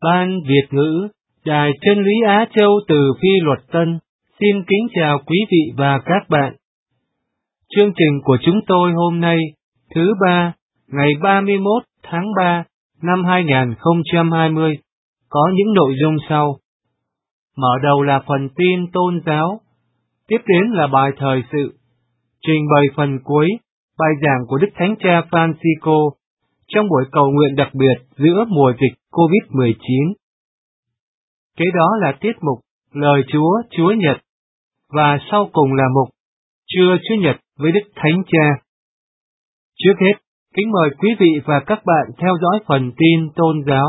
Ban Việt ngữ, Đài Chân lý Á Châu từ Phi Luật Tân, xin kính chào quý vị và các bạn. Chương trình của chúng tôi hôm nay, thứ ba, ngày 31 tháng 3 năm 2020, có những nội dung sau. Mở đầu là phần tin tôn giáo, tiếp đến là bài thời sự, trình bày phần cuối, bài giảng của Đức Thánh Cha Francisco trong buổi cầu nguyện đặc biệt giữa mùa dịch COVID-19. Kế đó là tiết mục Lời Chúa, Chúa Nhật, và sau cùng là mục Trưa Chúa Nhật với Đức Thánh Cha. Trước hết, kính mời quý vị và các bạn theo dõi phần tin tôn giáo.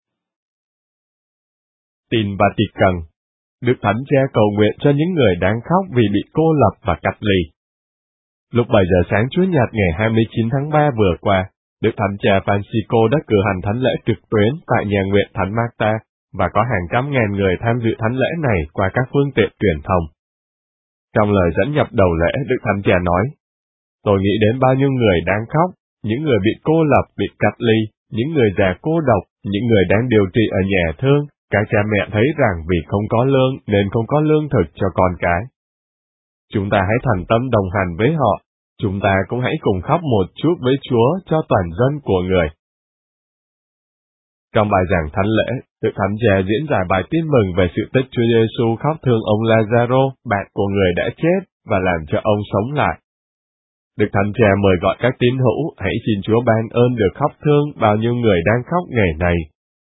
Tin Vatican. Đức Thánh Cha cầu nguyện cho những người đang khóc vì bị cô lập và cách ly. Lúc 7 giờ sáng Chúa Nhật ngày 29 tháng 3 vừa qua, Đức Thánh Cha Francisco đã cử hành thánh lễ trực tuyến tại nhà nguyện Thánh Marta, và có hàng trăm ngàn người tham dự thánh lễ này qua các phương tiện truyền thông. Trong lời dẫn nhập đầu lễ, Đức Thánh Cha nói: "Tôi nghĩ đến bao nhiêu người đang khóc, những người bị cô lập, bị cách ly, những người già cô độc, những người đang điều trị ở nhà thương. Các cha mẹ thấy rằng vì không có lương nên không có lương thực cho con cái. Chúng ta hãy thành tâm đồng hành với họ, chúng ta cũng hãy cùng khóc một chút với Chúa cho toàn dân của người." Trong bài giảng thánh lễ, Đức Thánh Cha diễn giải bài tin mừng về sự tích Chúa Giêsu khóc thương ông Lazaro, bạn của người đã chết, và làm cho ông sống lại. Đức Thánh Cha mời gọi các tín hữu hãy xin Chúa ban ơn được khóc thương bao nhiêu người đang khóc ngày này.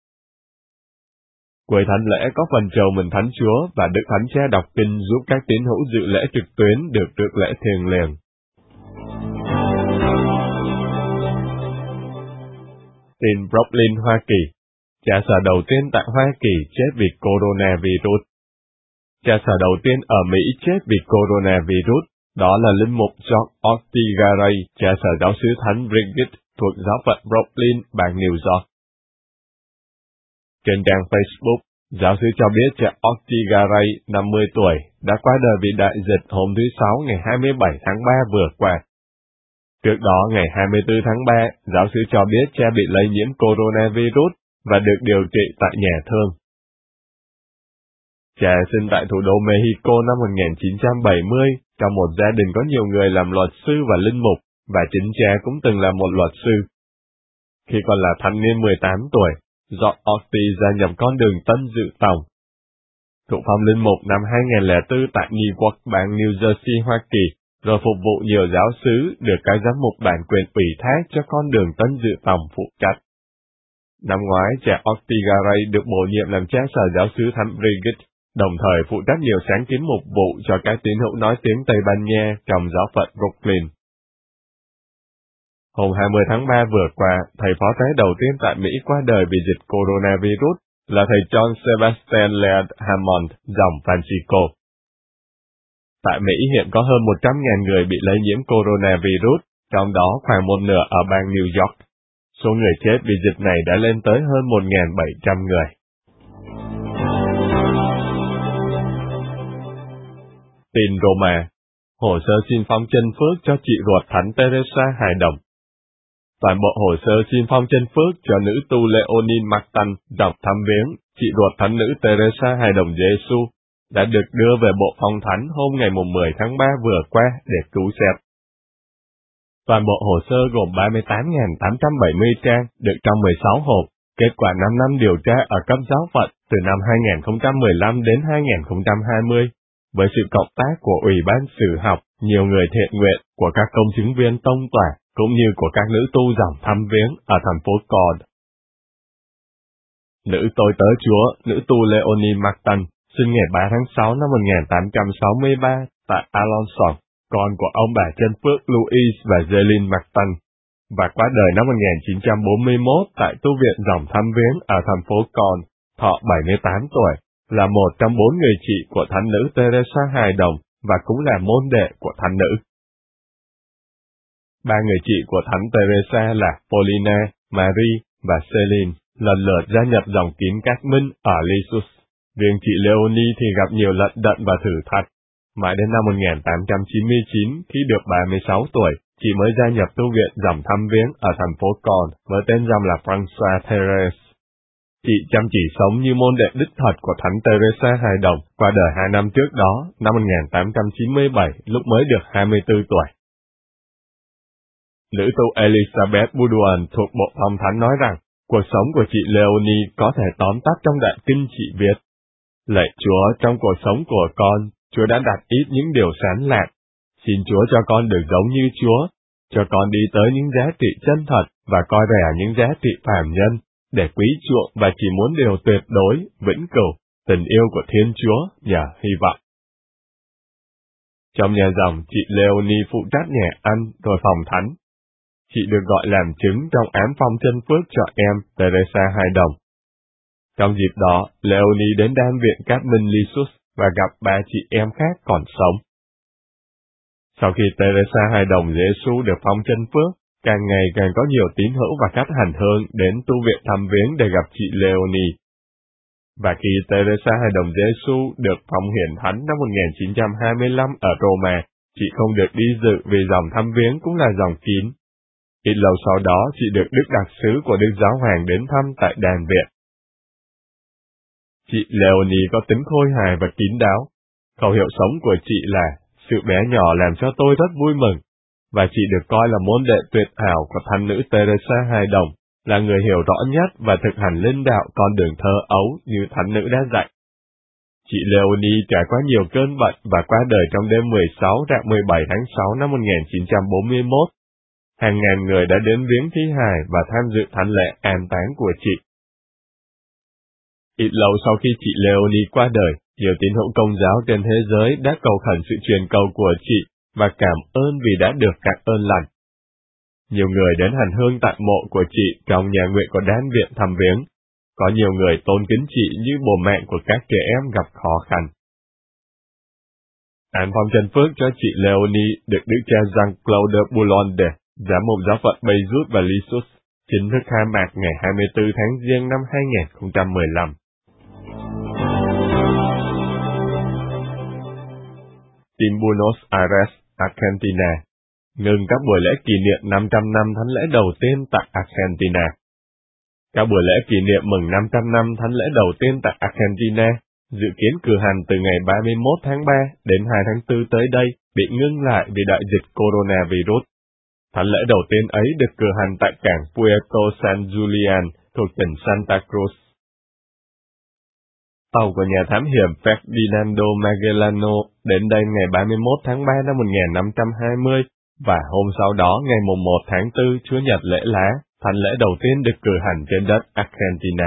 Cuối thánh lễ có phần trầu mừng Thánh Chúa, và Đức Thánh Cha đọc kinh giúp các tín hữu dự lễ trực tuyến được trước lễ thiêng liêng. Tin Brooklyn, Hoa Kỳ. Cha sở đầu tiên tại Hoa Kỳ chết vì coronavirus. Cha sở đầu tiên ở Mỹ chết vì coronavirus, đó là linh mục George Ortigaray, cha sở giáo xứ Thánh Brigitte thuộc giáo phận Brooklyn, bang New York. Trên trang Facebook, giáo xứ cho biết cha Ortigaray, 50 tuổi, đã qua đời vì đại dịch hôm thứ Sáu ngày 27 tháng 3 vừa qua. Trước đó, ngày 24 tháng 3, giáo xứ cho biết cha bị lây nhiễm coronavirus và được điều trị tại nhà thương. Cha sinh tại thủ đô Mexico năm 1970, trong một gia đình có nhiều người làm luật sư và linh mục, và chính cha cũng từng là một luật sư. Khi còn là thanh niên 18 tuổi, George Ortiz gia nhập con đường Tân Dự Tòng. Thụ phong linh mục năm 2004 tại Newark, bang New Jersey, Hoa Kỳ, rồi phục vụ nhiều giáo xứ được các giám mục bản quyền ủy thác cho con đường Tân Dự Tòng phụ trách. Năm ngoái, cha Ortigaray được bổ nhiệm làm cha sở giáo xứ Thánh Brigitte, đồng thời phụ trách nhiều sáng kiến mục vụ cho các tín hữu nói tiếng Tây Ban Nha trong giáo phận Brooklyn. Hôm 20 tháng 3 vừa qua, thầy phó tế đầu tiên tại Mỹ qua đời vì dịch coronavirus là thầy John Sebastian Laird Hammond, dòng Francisco. Tại Mỹ hiện có hơn 100.000 người bị lây nhiễm coronavirus, trong đó khoảng một nửa ở bang New York. Số người chết vì dịch này đã lên tới hơn 1.700 người. Tin Roma. Hồ sơ xin phong chân phước cho chị ruột Thánh Teresa hài đồng. Toàn bộ hồ sơ xin phong chân phước cho nữ tu Leonie Martin dọc thăm viếng chị ruột Thánh nữ Teresa hài đồng Giêsu đã được đưa về bộ phong thánh hôm ngày 10 tháng 3 vừa qua để cứu xét. Toàn bộ hồ sơ gồm 38.870 trang, được trong 16 hộp, kết quả 5 năm điều tra ở cấp giáo phận từ năm 2015 đến 2020, với sự cộng tác của Ủy ban Sử học, nhiều người thiện nguyện, của các công chứng viên tông tòa, cũng như của các nữ tu dòng thăm viếng ở thành phố Cord. Nữ tôi tớ Chúa, nữ tu Leonie Martin, sinh ngày 3 tháng 6 năm 1863 tại Alençon, con của ông bà chân phước Louis và Jeline Martin, và qua đời năm 1941 tại tu viện dòng thăm viếng ở thành phố Con, thọ 78 tuổi, là một trong 4 người chị của Thánh nữ Teresa hài đồng và cũng là môn đệ của Thánh nữ. 3 người chị của Thánh Teresa là Paulina, Marie và Celine, lần lượt gia nhập dòng kín các minh ở Lisieux. Riêng chị Leonie thì gặp nhiều lận đận và thử thách. Mãi đến năm 1899, khi được 36 tuổi, chị mới gia nhập tu viện dòng thăm viếng ở thành phố Con với tên dòng là François Thérèse. Chị chị chăm chỉ sống như môn đệ đích thật của Thánh Teresa Hài Đồng, qua đời 2 năm trước đó, năm 1897, lúc mới được 24 tuổi. Nữ tu Elizabeth Boudoin thuộc Bộ Phong Thánh nói rằng, cuộc sống của chị Leonie có thể tóm tắt trong đoạn kinh chị viết. Lạy Chúa, trong cuộc sống của con, Chúa đã đặt ít những điều sáng lạn. Xin Chúa cho con được giống như Chúa, cho con đi tới những giá trị chân thật và coi rẻ những giá trị phàm nhân, để quý chuộng và chỉ muốn điều tuyệt đối, vĩnh cửu, tình yêu của Thiên Chúa, nhờ hy vọng. Trong nhà dòng, chị Leonie phụ trách nhà ăn rồi phòng thánh. Chị được gọi làm chứng trong án phong chân phước cho em Teresa Hài Đồng. Trong dịp đó, Leonie đến đan viện Carmen Lisus và gặp 3 chị em khác còn sống. Sau khi Teresa Hài Đồng Giê-xu được phong chân phước, càng ngày càng có nhiều tín hữu và khách hành hương đến tu viện thăm viếng để gặp chị Leonie. Và khi Teresa Hài Đồng Giê-xu được phong hiển thánh năm 1925 ở Roma, chị không được đi dự vì dòng thăm viếng cũng là dòng kín. Ít lâu sau đó, chị được Đức Đặc sứ của Đức Giáo Hoàng đến thăm tại đàn viện. Chị Leonie có tính khôi hài và kín đáo. Khẩu hiệu sống của chị là, sự bé nhỏ làm cho tôi rất vui mừng, và chị được coi là môn đệ tuyệt hảo của thánh nữ Teresa Hài Đồng, là người hiểu rõ nhất và thực hành linh đạo con đường thơ ấu như thánh nữ đã dạy. Chị Leonie trải qua nhiều cơn bệnh và qua đời trong đêm 16 rạng 17 tháng 6 năm 1941. Hàng ngàn người đã đến viếng thi hài và tham dự thánh lễ an táng của chị. Ít lâu sau khi chị Leonie qua đời, nhiều tín hữu Công giáo trên thế giới đã cầu khẩn sự truyền cầu của chị và cảm ơn vì đã được các ơn lành. Nhiều người đến hành hương tại mộ của chị trong nhà nguyện của đan viện thăm viếng. Có nhiều người tôn kính chị như bồ mẹ của các trẻ em gặp khó khăn. Án phong chân phước cho chị Leonie được Đức cha Jean-Claude Boulogne, giám mục giáo phận Beirut và Lisus, chính thức khai mạc ngày 24 tháng Giêng năm 2015. Tin Buenos Aires, Argentina, ngừng các buổi lễ kỷ niệm 500 năm thánh lễ đầu tiên tại Argentina. Các buổi lễ kỷ niệm mừng 500 năm thánh lễ đầu tiên tại Argentina dự kiến cử hành từ ngày 31 tháng 3 đến 2 tháng 4 tới đây bị ngưng lại vì đại dịch coronavirus. Thánh lễ đầu tiên ấy được cử hành tại cảng Puerto San Julián thuộc tỉnh Santa Cruz. Tàu của nhà thám hiểm Ferdinando Magellano đến đây ngày 31 tháng 3 năm 1520 và hôm sau đó ngày 1 tháng 4 Chúa Nhật lễ lá, thánh lễ đầu tiên được cử hành trên đất Argentina.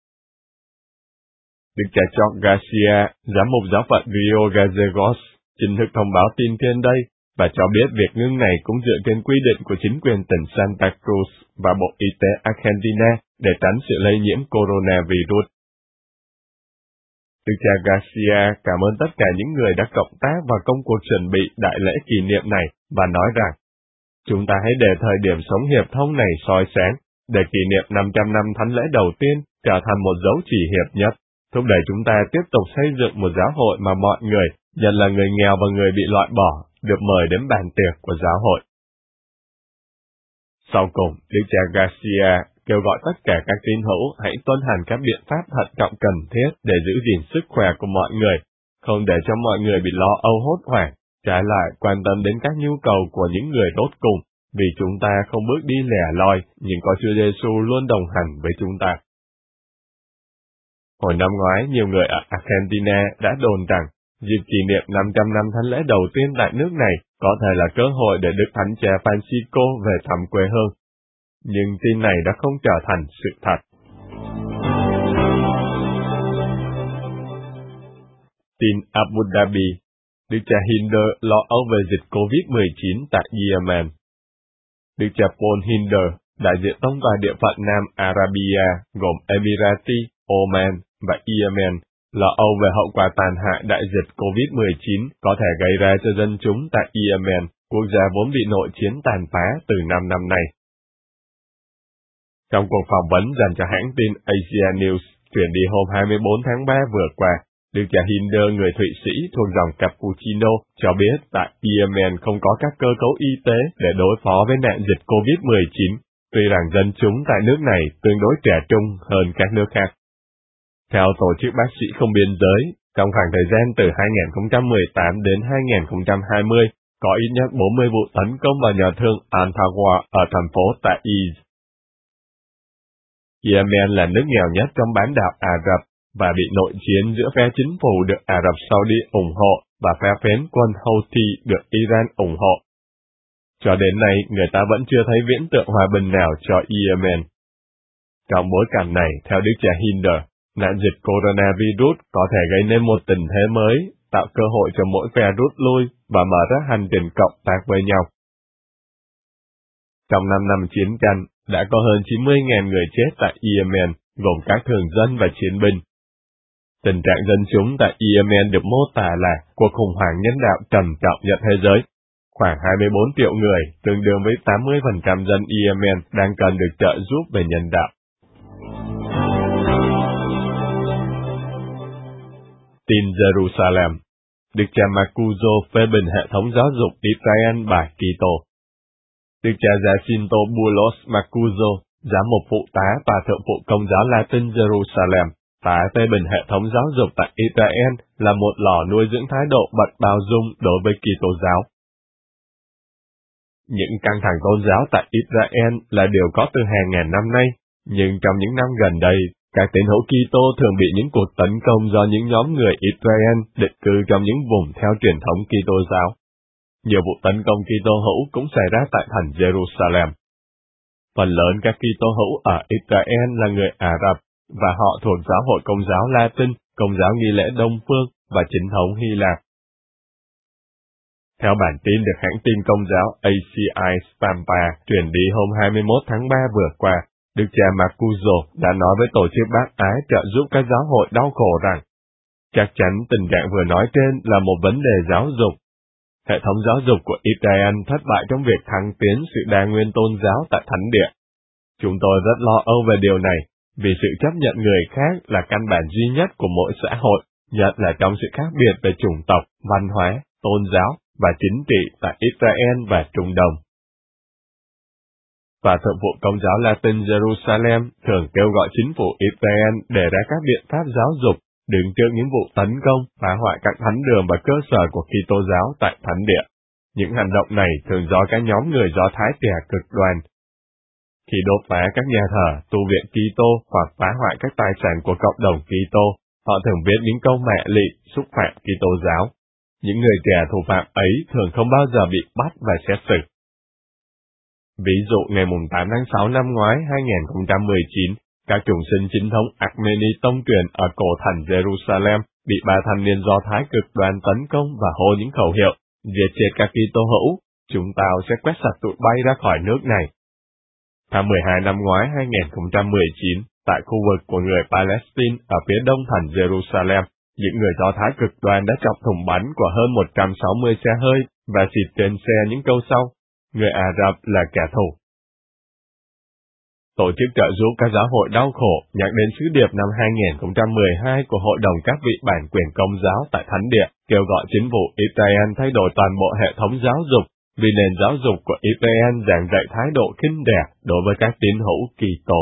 Đức cha Jorge Garcia, giám mục giáo phận Rio Gallegos, chính thức thông báo tin trên đây và cho biết việc ngưng này cũng dựa trên quy định của chính quyền tỉnh Santa Cruz và Bộ Y tế Argentina để tránh sự lây nhiễm coronavirus. Đức cha Garcia cảm ơn tất cả những người đã cộng tác vào công cuộc chuẩn bị đại lễ kỷ niệm này và nói rằng, chúng ta hãy để thời điểm sống hiệp thông này soi sáng, để kỷ niệm 500 năm thánh lễ đầu tiên trở thành một dấu chỉ hiệp nhất, thúc đẩy chúng ta tiếp tục xây dựng một giáo hội mà mọi người, nhất là người nghèo và người bị loại bỏ, được mời đến bàn tiệc của giáo hội. Sau cùng, Đức cha Garcia kêu gọi tất cả các tín hữu hãy tuân hành các biện pháp thận trọng cần thiết để giữ gìn sức khỏe của mọi người, không để cho mọi người bị lo âu hốt hoảng, trái lại quan tâm đến các nhu cầu của những người đốt cùng, vì chúng ta không bước đi lẻ loi, nhưng có Chúa Giêsu luôn đồng hành với chúng ta. Hồi năm ngoái, nhiều người ở Argentina đã đồn rằng dịp kỷ niệm 500 năm thánh lễ đầu tiên tại nước này có thể là cơ hội để Đức Thánh Cha Francisco về thăm quê hương. Nhưng tin này đã không trở thành sự thật. Tin Abu Dhabi, Đức cha Hinder lo âu về dịch COVID-19 tại Yemen. Đức cha Paul Hinder, đại diện tông tòa địa phận Nam Arabia gồm Emirati, Oman và Yemen, lo âu về hậu quả tàn hại đại dịch COVID-19 có thể gây ra cho dân chúng tại Yemen, quốc gia vốn bị nội chiến tàn phá từ 5 năm nay. Trong cuộc phỏng vấn dành cho hãng tin Asia News chuyển đi hôm 24 tháng 3 vừa qua, Đức cha Hinder người Thụy Sĩ thuộc dòng Cappuccino cho biết tại Yemen không có các cơ cấu y tế để đối phó với nạn dịch COVID-19, tuy rằng dân chúng tại nước này tương đối trẻ trung hơn các nước khác. Theo Tổ chức Bác sĩ Không Biên Giới, trong khoảng thời gian từ 2018 đến 2020, có ít nhất 40 vụ tấn công vào nhà thương Antawa ở thành phố Taiz. Yemen là nước nghèo nhất trong bán đảo Ả Rập và bị nội chiến giữa phe chính phủ được Ả Rập Saudi ủng hộ và phe phiến quân Houthi được Iran ủng hộ. Cho đến nay, người ta vẫn chưa thấy viễn tượng hòa bình nào cho Yemen. Trong bối cảnh này, theo Đức cha Hinder, nạn dịch coronavirus có thể gây nên một tình thế mới, tạo cơ hội cho mỗi phe rút lui và mở ra hành trình cộng tác với nhau. Trong 5 năm chiến tranh, đã có hơn 90.000 người chết tại Yemen, gồm các thường dân và chiến binh. Tình trạng dân chúng tại Yemen được mô tả là cuộc khủng hoảng nhân đạo trầm trọng nhất thế giới. Khoảng 24 triệu người, tương đương với 80% dân Yemen đang cần được trợ giúp về nhân đạo. Tin Jerusalem. Đức cha Marcuzo phê bình hệ thống giáo dục Israel bài Kitô. Đức cha Jacinto Bulos Marcuzo, giám mục phụ tá và thượng phụ Công giáo Latin Jerusalem, tái phê bình hệ thống giáo dục tại Israel là một lò nuôi dưỡng thái độ bận bao dung đối với Kitô giáo. Những căng thẳng tôn giáo tại Israel là điều có từ hàng ngàn năm nay, nhưng trong những năm gần đây, các tín hữu Kitô thường bị những cuộc tấn công do những nhóm người Israel định cư trong những vùng theo truyền thống Kitô giáo. Nhiều vụ tấn công Kitô hữu cũng xảy ra tại thành Jerusalem. Phần lớn các Kitô hữu ở Israel là người Ả Rập, và họ thuộc giáo hội Công giáo Latin, Công giáo nghi lễ Đông phương và chính thống Hy Lạp. Theo bản tin được hãng tin Công giáo ACI Spampa truyền đi hôm 21 tháng 3 vừa qua, Đức cha Marcuzo đã nói với tổ chức bác ái trợ giúp các giáo hội đau khổ rằng, chắc chắn tình trạng vừa nói trên là một vấn đề giáo dục. Hệ thống giáo dục của Israel thất bại trong việc thăng tiến sự đa nguyên tôn giáo tại thánh địa. Chúng tôi rất lo âu về điều này, vì sự chấp nhận người khác là căn bản duy nhất của mỗi xã hội, nhất là trong sự khác biệt về chủng tộc, văn hóa, tôn giáo và chính trị tại Israel và Trung Đông. Và thượng phụ Công giáo Latin Jerusalem thường kêu gọi chính phủ Israel đề ra các biện pháp giáo dục, đứng trước những vụ tấn công, phá hoại các thánh đường và cơ sở của Kitô giáo tại thánh địa. Những hành động này thường do các nhóm người Do Thái tè cực đoan. Khi đốt phá các nhà thờ, tu viện Kitô hoặc phá hoại các tài sản của cộng đồng Kitô, họ thường viết những câu mẹ lị, xúc phạm Kitô giáo. Những người kẻ thủ phạm ấy thường không bao giờ bị bắt và xét xử. Ví dụ ngày 8 tháng 6 năm ngoái 2019, các chủng sinh chính thống Armeni tông truyền ở cổ thành Jerusalem bị 3 thanh niên Do Thái cực đoan tấn công và hô những khẩu hiệu, giết chết các Kitô hữu, chúng tao sẽ quét sạch tụi bay ra khỏi nước này. Tháng 12 năm ngoái 2019, tại khu vực của người Palestine ở phía đông thành Jerusalem, những người Do Thái cực đoan đã chọc thùng bắn của hơn 160 xe hơi và xịt trên xe những câu sau, người Ả Rập là kẻ thù. Tổ chức trợ giúp các giáo hội đau khổ nhắc đến sứ điệp năm 2012 của Hội đồng các vị bản quyền Công giáo tại Thánh Địa, kêu gọi chính phủ Israel thay đổi toàn bộ hệ thống giáo dục, vì nền giáo dục của Israel giảng dạy thái độ khinh đẻ đối với các tín hữu Kitô.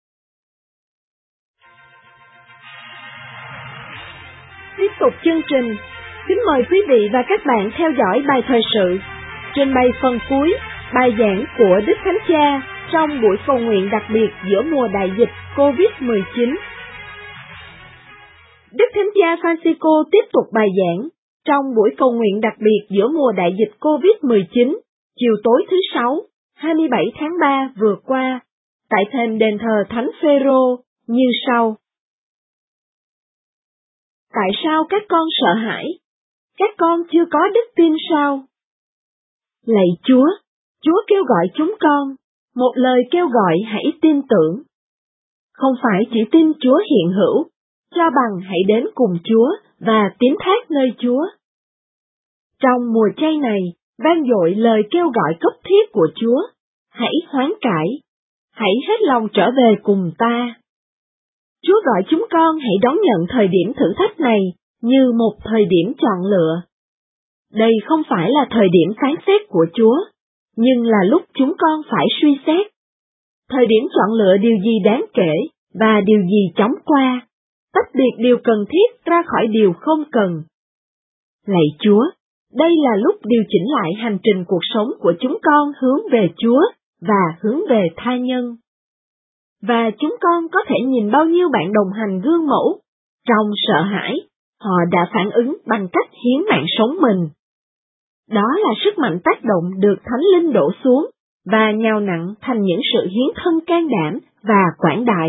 Tiếp tục chương trình, kính mời quý vị và các bạn theo dõi bài thời sự. Trình bày phần cuối, bài giảng của Đức Thánh Cha trong buổi cầu nguyện đặc biệt giữa mùa đại dịch COVID-19. Đức Thánh Cha Francisco tiếp tục bài giảng trong buổi cầu nguyện đặc biệt giữa mùa đại dịch COVID-19, chiều tối thứ Sáu, 27 tháng 3 vừa qua, tại thềm đền thờ Thánh Phêrô như sau. Tại sao các con sợ hãi? Các con chưa có đức tin sao? Lạy Chúa, Chúa kêu gọi chúng con, một lời kêu gọi hãy tin tưởng. Không phải chỉ tin Chúa hiện hữu, cho bằng hãy đến cùng Chúa và tín thác nơi Chúa. Trong mùa chay này, vang dội lời kêu gọi cấp thiết của Chúa, hãy hoán cải, hãy hết lòng trở về cùng ta. Chúa gọi chúng con hãy đón nhận thời điểm thử thách này như một thời điểm chọn lựa. Đây không phải là thời điểm phán xét của Chúa, nhưng là lúc chúng con phải suy xét. Thời điểm chọn lựa điều gì đáng kể và điều gì chóng qua, tách biệt điều cần thiết ra khỏi điều không cần. Lạy Chúa, đây là lúc điều chỉnh lại hành trình cuộc sống của chúng con hướng về Chúa và hướng về tha nhân. Và chúng con có thể nhìn bao nhiêu bạn đồng hành gương mẫu, trong sợ hãi, họ đã phản ứng bằng cách hiến mạng sống mình. Đó là sức mạnh tác động được Thánh Linh đổ xuống và nhào nặn thành những sự hiến thân can đảm và quảng đại.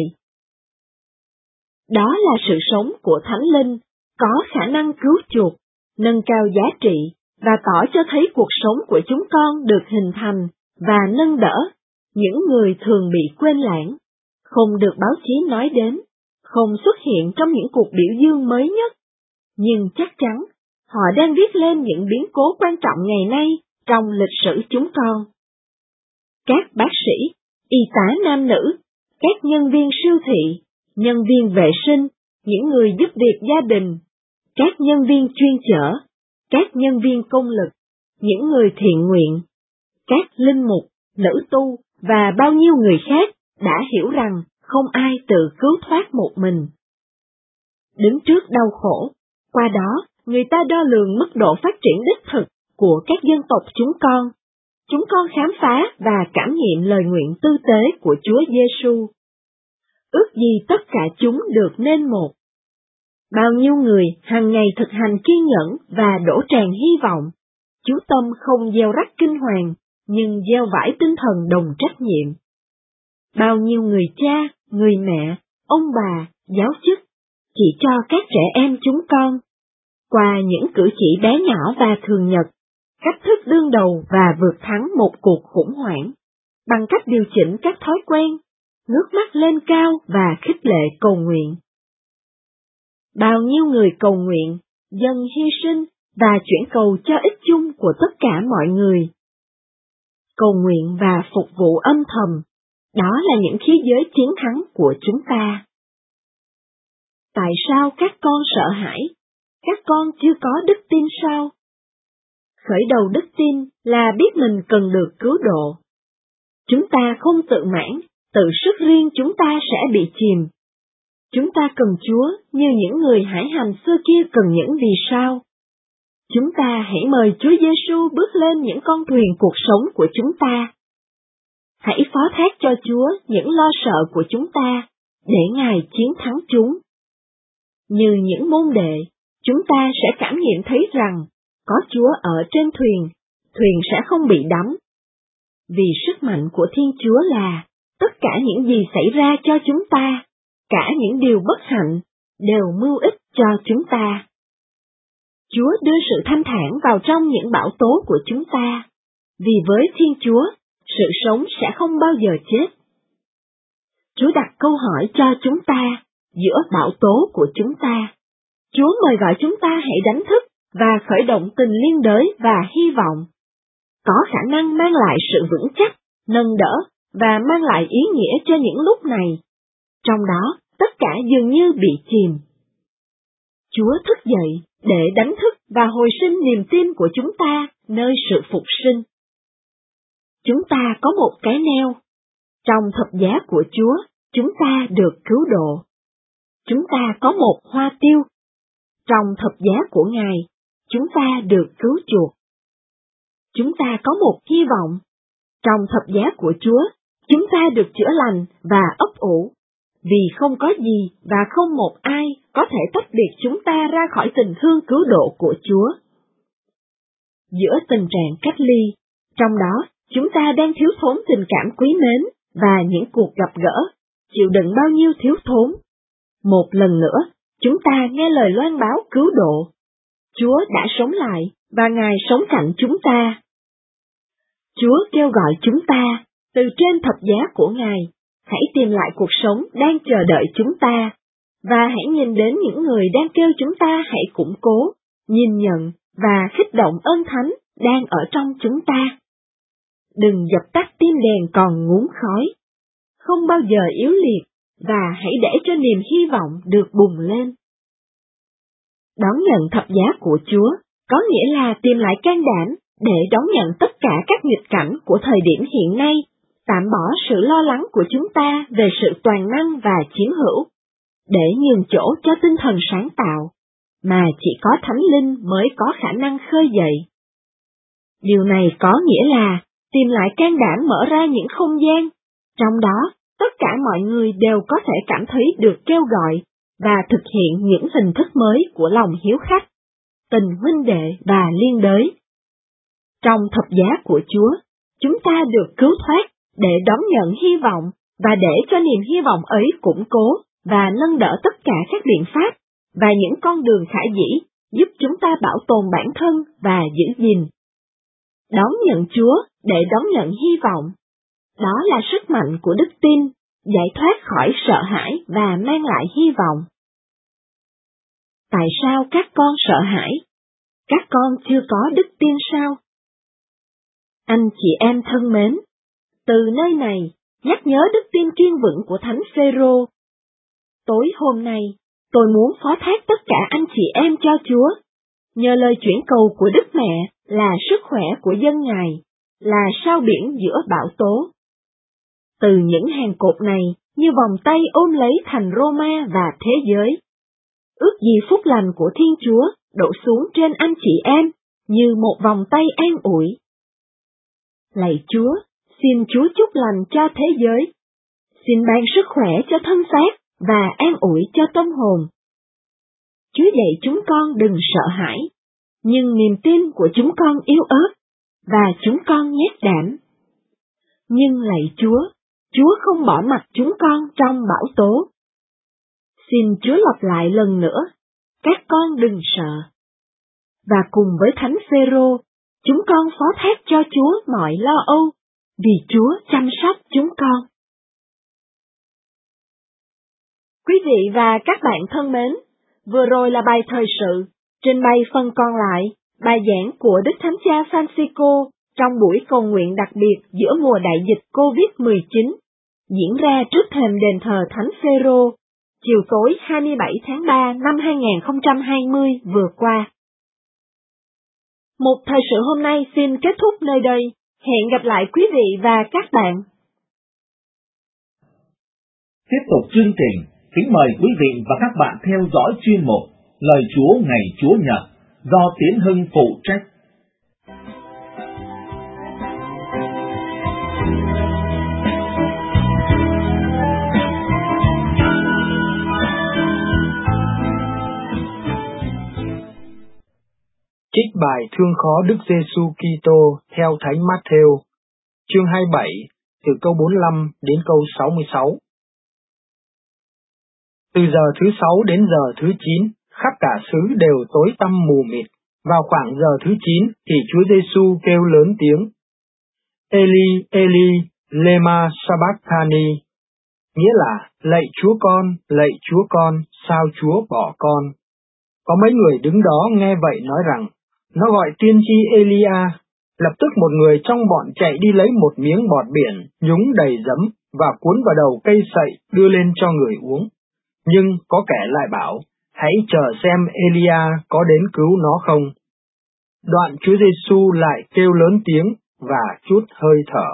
Đó là sự sống của Thánh Linh, có khả năng cứu chuộc, nâng cao giá trị và tỏ cho thấy cuộc sống của chúng con được hình thành và nâng đỡ những người thường bị quên lãng, không được báo chí nói đến, không xuất hiện trong những cuộc biểu dương mới nhất, nhưng chắc chắn họ đang viết lên những biến cố quan trọng ngày nay trong lịch sử chúng con. Các bác sĩ, y tá nam nữ, các nhân viên siêu thị, nhân viên vệ sinh, những người giúp việc gia đình, các nhân viên chuyên chở, các nhân viên công lực, những người thiện nguyện, các linh mục, nữ tu và bao nhiêu người khác đã hiểu rằng không ai tự cứu thoát một mình. Đứng trước đau khổ, qua đó người ta đo lường mức độ phát triển đích thực của các dân tộc chúng con. Chúng con khám phá và cảm nghiệm lời nguyện tư tế của Chúa Giêsu. Ước gì tất cả chúng được nên một. Bao nhiêu người hàng ngày thực hành kiên nhẫn và đổ tràn hy vọng, chú tâm không gieo rắc kinh hoàng, nhưng gieo vải tinh thần đồng trách nhiệm. Bao nhiêu người cha, người mẹ, ông bà, giáo chức, chỉ cho các trẻ em chúng con, qua những cử chỉ bé nhỏ và thường nhật, cách thức đương đầu và vượt thắng một cuộc khủng hoảng, bằng cách điều chỉnh các thói quen, ngước mắt lên cao và khích lệ cầu nguyện. Bao nhiêu người cầu nguyện, dâng hy sinh và chuyển cầu cho ích chung của tất cả mọi người. Cầu nguyện và phục vụ âm thầm, đó là những khí giới chiến thắng của chúng ta. Tại sao các con sợ hãi? Các con chưa có đức tin sao? Khởi đầu đức tin là biết mình cần được cứu độ. Chúng ta không tự mãn, tự sức riêng chúng ta sẽ bị chìm. Chúng ta cần Chúa như những người hải hành xưa kia cần những vì sao. Chúng ta hãy mời Chúa Giêsu bước lên những con thuyền cuộc sống của chúng ta. Hãy phó thác cho Chúa những lo sợ của chúng ta, để Ngài chiến thắng chúng. Như những môn đệ, chúng ta sẽ cảm nghiệm thấy rằng, có Chúa ở trên thuyền, thuyền sẽ không bị đắm. Vì sức mạnh của Thiên Chúa là, tất cả những gì xảy ra cho chúng ta, cả những điều bất hạnh, đều mưu ích cho chúng ta. Chúa đưa sự thanh thản vào trong những bão tố của chúng ta, vì với Thiên Chúa, sự sống sẽ không bao giờ chết. Chúa đặt câu hỏi cho chúng ta, giữa bão tố của chúng ta. Chúa mời gọi chúng ta hãy đánh thức và khởi động tình liên đới và hy vọng. Có khả năng mang lại sự vững chắc, nâng đỡ và mang lại ý nghĩa cho những lúc này. Trong đó, tất cả dường như bị chìm. Chúa thức dậy để đánh thức và hồi sinh niềm tin của chúng ta nơi sự phục sinh. Chúng ta có một cái neo. Trong thập giá của Chúa, chúng ta được cứu độ. Chúng ta có một hoa tiêu. Trong thập giá của Ngài, chúng ta được cứu chuộc. Chúng ta có một hy vọng. Trong thập giá của Chúa, chúng ta được chữa lành và ấp ủ, vì không có gì và không một ai có thể tách biệt chúng ta ra khỏi tình thương cứu độ của Chúa. Giữa tình trạng cách ly, trong đó chúng ta đang thiếu thốn tình cảm quý mến và những cuộc gặp gỡ, chịu đựng bao nhiêu thiếu thốn. Một lần nữa, chúng ta nghe lời loan báo cứu độ. Chúa đã sống lại và Ngài sống cạnh chúng ta. Chúa kêu gọi chúng ta, từ trên thập giá của Ngài, hãy tìm lại cuộc sống đang chờ đợi chúng ta, và hãy nhìn đến những người đang kêu chúng ta hãy củng cố, nhìn nhận và khích động ơn thánh đang ở trong chúng ta. Đừng dập tắt tim đèn còn ngúm khói. Không bao giờ yếu liệt, và hãy để cho niềm hy vọng được bùng lên. Đón nhận thập giá của Chúa, có nghĩa là tìm lại can đảm để đón nhận tất cả các nghịch cảnh của thời điểm hiện nay, tạm bỏ sự lo lắng của chúng ta về sự toàn năng và chiếm hữu, để nhường chỗ cho tinh thần sáng tạo, mà chỉ có Thánh Linh mới có khả năng khơi dậy. Điều này có nghĩa là tìm lại can đảm mở ra những không gian, trong đó tất cả mọi người đều có thể cảm thấy được kêu gọi và thực hiện những hình thức mới của lòng hiếu khách, tình huynh đệ và liên đới. Trong thập giá của Chúa, chúng ta được cứu thoát để đón nhận hy vọng và để cho niềm hy vọng ấy củng cố và nâng đỡ tất cả các biện pháp và những con đường khả dĩ giúp chúng ta bảo tồn bản thân và giữ gìn. Đón nhận Chúa để đón nhận hy vọng. Đó là sức mạnh của đức tin, giải thoát khỏi sợ hãi và mang lại hy vọng. Tại sao các con sợ hãi? Các con chưa có đức tin sao? Anh chị em thân mến, từ nơi này, nhắc nhớ đức tin kiên vững của Thánh Phêrô. Tối hôm nay, tôi muốn phó thác tất cả anh chị em cho Chúa, nhờ lời chuyển cầu của Đức Mẹ là sức khỏe của dân Ngài, là sao biển giữa bão tố. Từ những hàng cột này, như vòng tay ôm lấy thành Roma và thế giới. Ước gì phúc lành của Thiên Chúa đổ xuống trên anh chị em, như một vòng tay an ủi. Lạy Chúa, xin Chúa chúc lành cho thế giới. Xin ban sức khỏe cho thân xác và an ủi cho tâm hồn. Chúa dạy chúng con đừng sợ hãi, nhưng niềm tin của chúng con yếu ớt, và chúng con nhát đảm. Nhưng lạy Chúa, Chúa không bỏ mặc chúng con trong bão tố. Xin Chúa lặp lại lần nữa, các con đừng sợ. Và cùng với Thánh Phêrô, chúng con phó thác cho Chúa mọi lo âu, vì Chúa chăm sóc chúng con. Quý vị và các bạn thân mến, vừa rồi là bài thời sự, trình bày phần còn lại, bài giảng của Đức Thánh Cha Francisco trong buổi cầu nguyện đặc biệt giữa mùa đại dịch COVID-19, diễn ra trước thềm đền thờ Thánh Phêrô, chiều tối 27 tháng 3 năm 2020 vừa qua. Một thời sự hôm nay xin kết thúc nơi đây, hẹn gặp lại quý vị và các bạn. Tiếp tục chương trình, kính mời quý vị và các bạn theo dõi chuyên mục Lời Chúa ngày Chúa Nhật do Tiến Hưng phụ trách. Trích bài Thương khó Đức Giêsu Kitô theo Thánh Matthew, chương 27, từ câu 45 đến câu 66. Từ giờ thứ 6 đến giờ thứ 9, khắp cả xứ đều tối tăm mù mịt. Vào khoảng giờ thứ 9 thì Chúa Giêsu kêu lớn tiếng: Eli, Eli, lema sabachthani, nghĩa là lạy Chúa con, sao Chúa bỏ con? Có mấy người đứng đó nghe vậy nói rằng, nó gọi tiên tri Elia. Lập tức một người trong bọn chạy đi lấy một miếng bọt biển, nhúng đầy giấm và cuốn vào đầu cây sậy đưa lên cho người uống. Nhưng có kẻ lại bảo, hãy chờ xem Elia có đến cứu nó không. Đoạn Chúa Giêsu lại kêu lớn tiếng và trút hơi thở.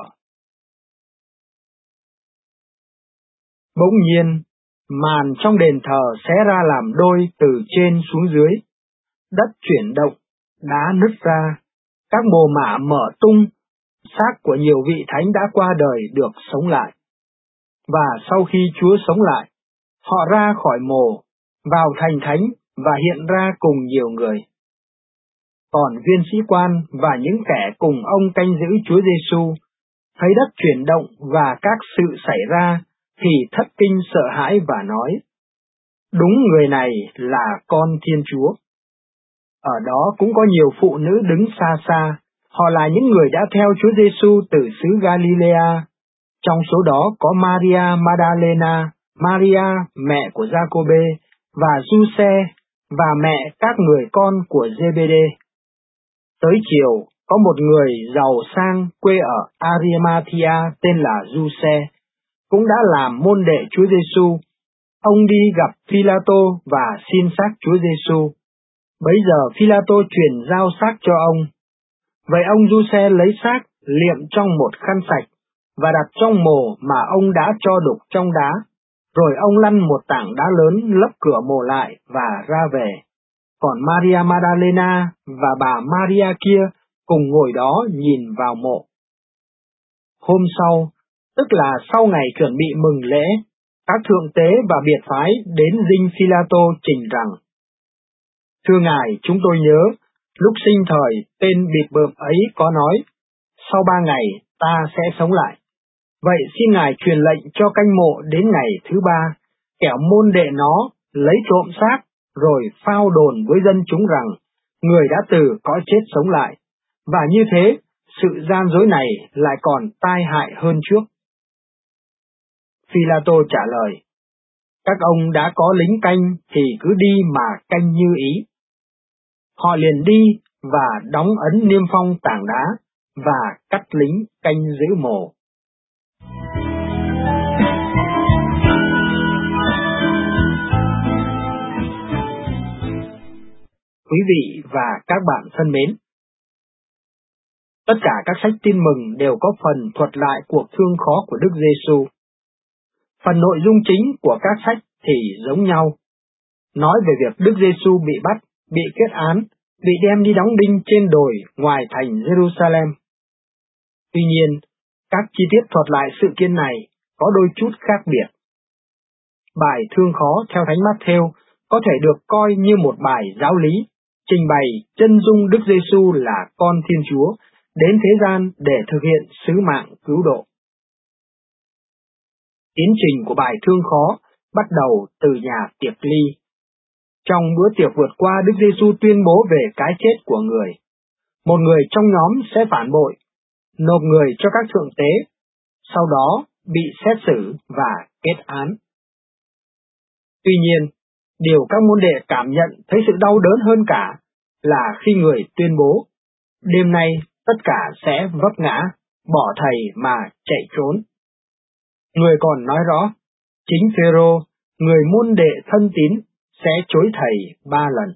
Bỗng nhiên, màn trong đền thờ xé ra làm đôi từ trên xuống dưới. Đất chuyển động, đá nứt ra, các mồ mả mở tung, xác của nhiều vị thánh đã qua đời được sống lại. Và sau khi Chúa sống lại, họ ra khỏi mồ, vào thành thánh và hiện ra cùng nhiều người. Còn viên sĩ quan và những kẻ cùng ông canh giữ Chúa Giêsu thấy đất chuyển động và các sự xảy ra thì thất kinh sợ hãi và nói: đúng người này là con Thiên Chúa. Ở đó cũng có nhiều phụ nữ đứng xa xa, họ là những người đã theo Chúa Giêsu từ xứ Galilea. Trong số đó có Maria Magdalena, Maria mẹ của Giacôbê và Giuse và mẹ các người con của Giê-bê-đê. Tới chiều, có một người giàu sang quê ở Arimathea tên là Giuse, cũng đã làm môn đệ Chúa Giêsu. Ông đi gặp Phi-la-tô và xin xác Chúa Giêsu. Bấy giờ Phi-la-tô truyền giao xác cho ông. Vậy ông Giuse lấy xác liệm trong một khăn sạch và đặt trong mồ mà ông đã cho đục trong đá, Rồi ông lăn một tảng đá lớn lấp cửa mộ lại và ra về. Còn Maria Magdalena và bà Maria kia cùng ngồi đó nhìn vào mộ. Hôm sau, tức là sau ngày chuẩn bị mừng lễ, các thượng tế và biệt phái đến dinh Phi-la-tô trình rằng: Thưa Ngài, chúng tôi nhớ, lúc sinh thời tên bịp bợm ấy có nói, sau 3 ngày ta sẽ sống lại. Vậy xin Ngài truyền lệnh cho canh mộ đến ngày thứ 3, kẻo môn đệ nó lấy trộm xác, rồi phao đồn với dân chúng rằng, người đã từ cõi chết sống lại, và như thế, sự gian dối này lại còn tai hại hơn trước. Phi-la-tô trả lời: Các ông đã có lính canh thì cứ đi mà canh như ý. Họ liền đi và đóng ấn niêm phong tảng đá và cắt lính canh giữ mộ. Quý vị và các bạn thân mến, tất cả các sách tin mừng đều có phần thuật lại cuộc thương khó của Đức Giêsu. Phần nội dung chính của các sách thì giống nhau, nói về việc Đức Giêsu bị bắt, bị kết án, bị đem đi đóng đinh trên đồi ngoài thành Jerusalem. Tuy nhiên, các chi tiết thuật lại sự kiện này có đôi chút khác biệt. Bài thương khó theo Thánh Mát-thêu có thể được coi như một bài giáo lý, trình bày chân dung Đức Giêsu là con Thiên Chúa đến thế gian để thực hiện sứ mạng cứu độ. Tiến trình của bài thương khó bắt đầu từ nhà tiệc ly. Trong bữa tiệc vượt qua, Đức Giêsu tuyên bố về cái chết của người. Một người trong nhóm sẽ phản bội, nộp người cho các thượng tế, sau đó bị xét xử và kết án. Tuy nhiên, điều các môn đệ cảm nhận thấy sự đau đớn hơn cả là khi người tuyên bố, đêm nay tất cả sẽ vấp ngã, bỏ thầy mà chạy trốn. Người còn nói rõ, chính Phêrô, người môn đệ thân tín, sẽ chối thầy 3 lần.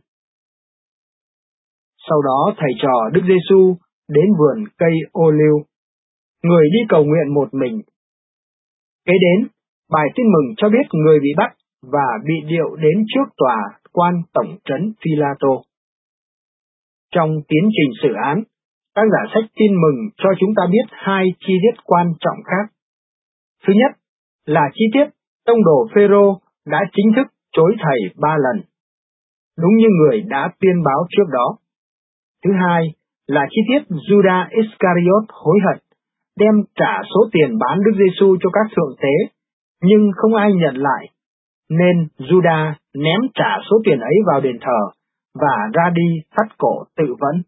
Sau đó thầy trò Đức Giêsu đến vườn cây ô liu. Người đi cầu nguyện một mình. Kế đến, bài tin mừng cho biết người bị bắt và bị điệu đến trước tòa quan tổng trấn Phi-la-tô. Trong tiến trình xử án, tác giả sách tin mừng cho chúng ta biết 2 chi tiết quan trọng khác. Thứ nhất là chi tiết tông đồ Phêrô đã chính thức chối thầy 3 lần, đúng như người đã tuyên báo trước đó. Thứ hai là chi tiết Judas Iscariot hối hận, đem trả số tiền bán Đức Giêsu cho các thượng tế, nhưng không ai nhận lại, nên Judas ném trả số tiền ấy vào đền thờ và ra đi thắt cổ tự vẫn.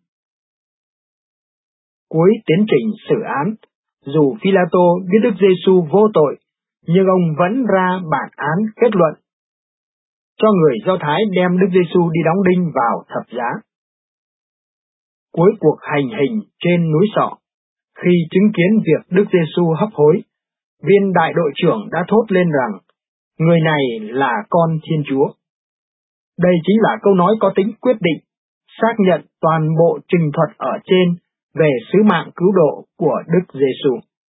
Cuối tiến trình xử án, dù Phi-la-tô biết Đức Giêsu vô tội, nhưng ông vẫn ra bản án kết luận cho người Do Thái đem Đức Giêsu đi đóng đinh vào thập giá. Cuối cuộc hành hình trên núi Sọ, khi chứng kiến việc Đức Giêsu hấp hối, viên đại đội trưởng đã thốt lên rằng, người này là con Thiên Chúa. Đây chính là câu nói có tính quyết định, xác nhận toàn bộ trình thuật ở trên về sứ mạng cứu độ của Đức Giêsu.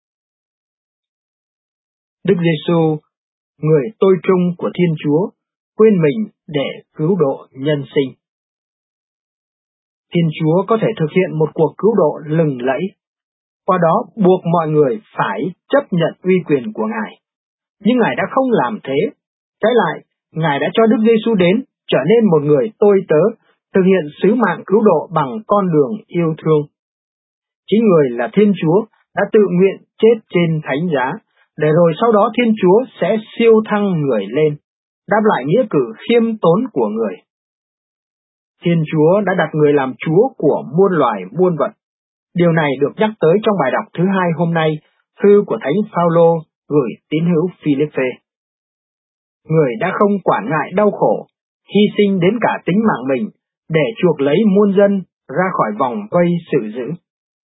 Đức Giêsu, người tôi trung của Thiên Chúa, quên mình để cứu độ nhân sinh. Thiên Chúa có thể thực hiện một cuộc cứu độ lừng lẫy, qua đó buộc mọi người phải chấp nhận uy quyền của Ngài. Nhưng Ngài đã không làm thế. Trái lại, Ngài đã cho Đức Giêsu đến, trở nên một người tôi tớ, thực hiện sứ mạng cứu độ bằng con đường yêu thương. Chính người là Thiên Chúa đã tự nguyện chết trên thánh giá, để rồi sau đó Thiên Chúa sẽ siêu thăng người lên, đáp lại nghĩa cử khiêm tốn của người. Thiên Chúa đã đặt người làm Chúa của muôn loài muôn vật. Điều này được nhắc tới trong bài đọc thứ 2 hôm nay, thư của Thánh Phaolô gửi tín hữu Philippe. Người đã không quản ngại đau khổ, hy sinh đến cả tính mạng mình, để chuộc lấy muôn dân ra khỏi vòng vây sự dữ.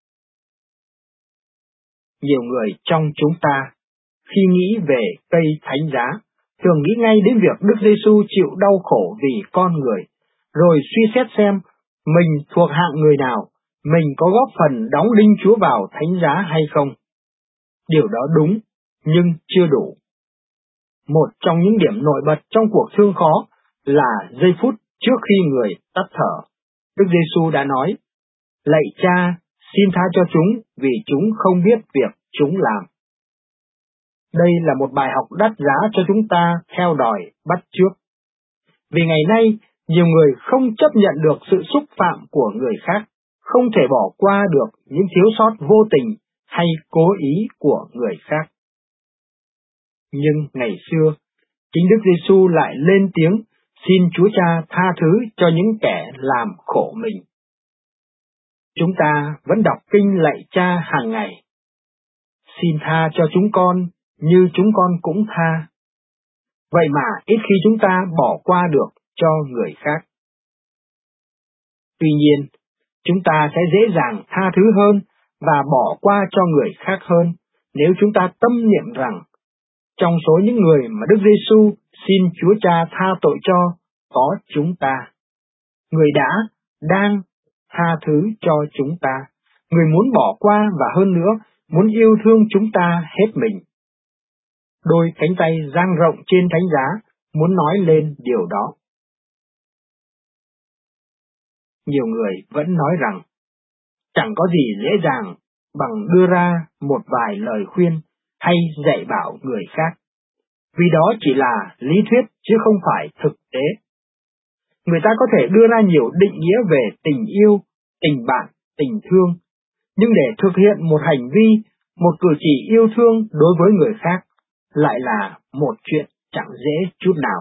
Nhiều người trong chúng ta, khi nghĩ về cây thánh giá, thường nghĩ ngay đến việc Đức Giêsu chịu đau khổ vì con người, rồi suy xét xem mình thuộc hạng người nào, mình có góp phần đóng đinh Chúa vào thánh giá hay không. Điều đó đúng, nhưng chưa đủ. Một trong những điểm nổi bật trong cuộc thương khó là giây phút trước khi người tắt thở. Đức Giêsu đã nói, lạy Cha, xin tha cho chúng vì chúng không biết việc chúng làm. Đây là một bài học đắt giá cho chúng ta theo đòi bắt chước. Vì ngày nay, nhiều người không chấp nhận được sự xúc phạm của người khác, không thể bỏ qua được những thiếu sót vô tình hay cố ý của người khác. Nhưng ngày xưa, chính Đức Giêsu lại lên tiếng xin Chúa Cha tha thứ cho những kẻ làm khổ mình. Chúng ta vẫn đọc kinh lạy Cha hàng ngày. Xin tha cho chúng con như chúng con cũng tha. Vậy mà ít khi chúng ta bỏ qua được cho người khác. Tuy nhiên, chúng ta sẽ dễ dàng tha thứ hơn và bỏ qua cho người khác hơn nếu chúng ta tâm niệm rằng trong số những người mà Đức Giêsu xin Chúa Cha tha tội cho có chúng ta. Người đã, đang tha thứ cho chúng ta. Người muốn bỏ qua và hơn nữa, muốn yêu thương chúng ta hết mình. Đôi cánh tay dang rộng trên thánh giá muốn nói lên điều đó. Nhiều người vẫn nói rằng, chẳng có gì dễ dàng bằng đưa ra một vài lời khuyên hay dạy bảo người khác, vì đó chỉ là lý thuyết chứ không phải thực tế. Người ta có thể đưa ra nhiều định nghĩa về tình yêu, tình bạn, tình thương, nhưng để thực hiện một hành vi, một cử chỉ yêu thương đối với người khác lại là một chuyện chẳng dễ chút nào.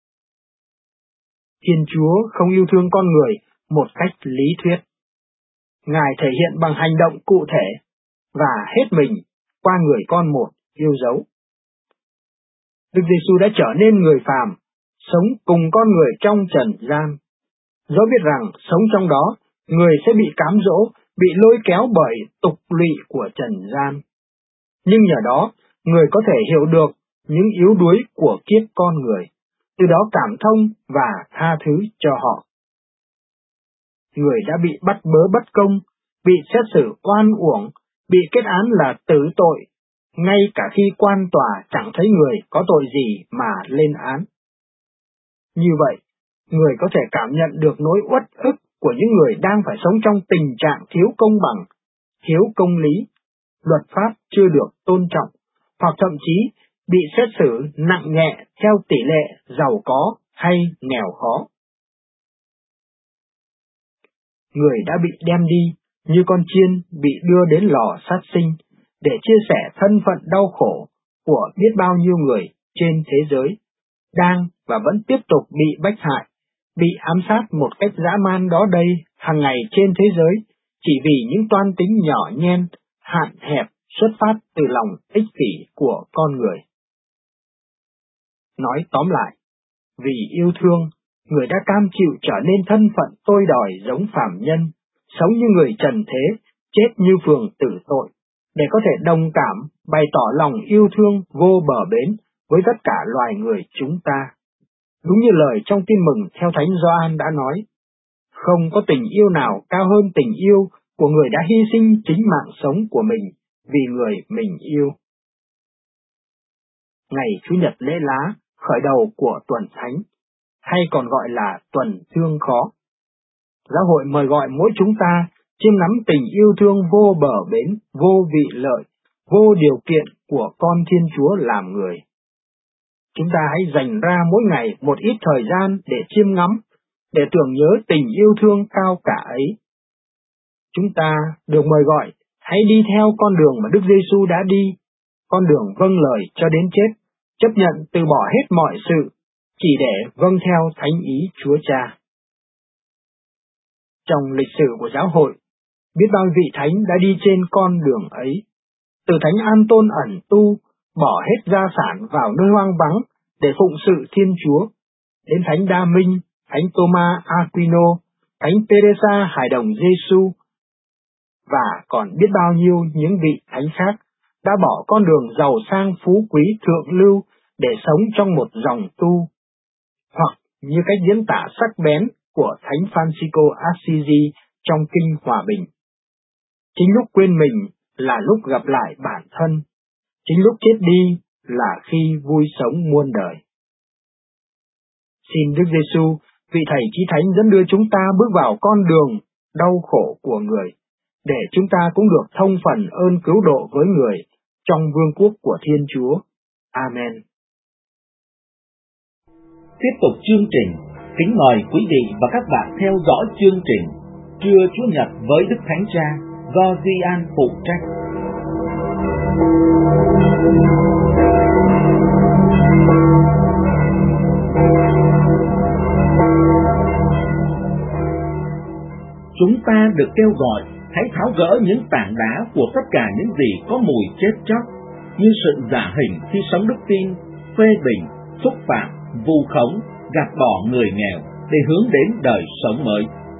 Thiên Chúa không yêu thương con người một cách lý thuyết. Ngài thể hiện bằng hành động cụ thể và hết mình qua người con một yêu dấu. Đức Giêsu đã trở nên người phàm, sống cùng con người trong trần gian. Dẫu biết rằng sống trong đó, người sẽ bị cám dỗ, bị lôi kéo bởi tục lụy của trần gian. Nhưng nhờ đó, người có thể hiểu được những yếu đuối của kiếp con người, từ đó cảm thông và tha thứ cho họ. Người đã bị bắt bớ bất công, bị xét xử oan uổng, bị kết án là tử tội, ngay cả khi quan tòa chẳng thấy người có tội gì mà lên án. Như vậy, người có thể cảm nhận được nỗi uất ức của những người đang phải sống trong tình trạng thiếu công bằng, thiếu công lý, luật pháp chưa được tôn trọng, hoặc thậm chí bị xét xử nặng nhẹ theo tỷ lệ giàu có hay nghèo khó. Người đã bị đem đi như con chiên bị đưa đến lò sát sinh để chia sẻ thân phận đau khổ của biết bao nhiêu người trên thế giới, đang và vẫn tiếp tục bị bách hại, bị ám sát một cách dã man đó đây hàng ngày trên thế giới, chỉ vì những toan tính nhỏ nhen, hạn hẹp xuất phát từ lòng ích kỷ của con người. Nói tóm lại, vì yêu thương, người đã cam chịu trở nên thân phận tôi đòi giống phàm nhân, sống như người trần thế, chết như phường tử tội, để có thể đồng cảm, bày tỏ lòng yêu thương vô bờ bến với tất cả loài người chúng ta. Đúng như lời trong Tin Mừng theo Thánh Gioan đã nói, không có tình yêu nào cao hơn tình yêu của người đã hy sinh chính mạng sống của mình vì người mình yêu. Ngày Chủ nhật lễ lá, khởi đầu của tuần thánh, hay còn gọi là tuần thương khó. Giáo hội mời gọi mỗi chúng ta chiêm ngắm tình yêu thương vô bờ bến, vô vị lợi, vô điều kiện của con Thiên Chúa làm người. Chúng ta hãy dành ra mỗi ngày một ít thời gian để chiêm ngắm, để tưởng nhớ tình yêu thương cao cả ấy. Chúng ta được mời gọi hãy đi theo con đường mà Đức Giêsu đã đi, con đường vâng lời cho đến chết, chấp nhận từ bỏ hết mọi sự, chỉ để vâng theo thánh ý Chúa Cha. Trong lịch sử của giáo hội, biết bao vị thánh đã đi trên con đường ấy. Từ thánh An Tôn ẩn tu, bỏ hết gia sản vào nơi hoang vắng để phụng sự Thiên Chúa, đến thánh Đa Minh, thánh Thomas Aquino, thánh Teresa Hài Đồng Giêsu, và còn biết bao nhiêu những vị thánh khác đã bỏ con đường giàu sang phú quý thượng lưu để sống trong một dòng tu, hoặc như cách diễn tả sắc bén của thánh Francisco Assisi trong Kinh Hòa Bình. Chính lúc quên mình là lúc gặp lại bản thân, chính lúc chết đi là khi vui sống muôn đời. Xin Đức Giêsu, vị Thầy Chí Thánh dẫn đưa chúng ta bước vào con đường đau khổ của người, để chúng ta cũng được thông phần ơn cứu độ với người trong vương quốc của Thiên Chúa. Amen. Tiếp tục chương trình, kính mời quý vị và các bạn theo dõi chương trình Trưa Chúa Nhật với Đức Thánh Cha do Di An phụ trách. Chúng ta được kêu gọi hãy tháo gỡ những tảng đá của tất cả những gì có mùi chết chóc, như sự giả hình khi sống đức tin, phê bình, xúc phạm, vu khống, gạt bỏ người nghèo để hướng đến đời sống mới.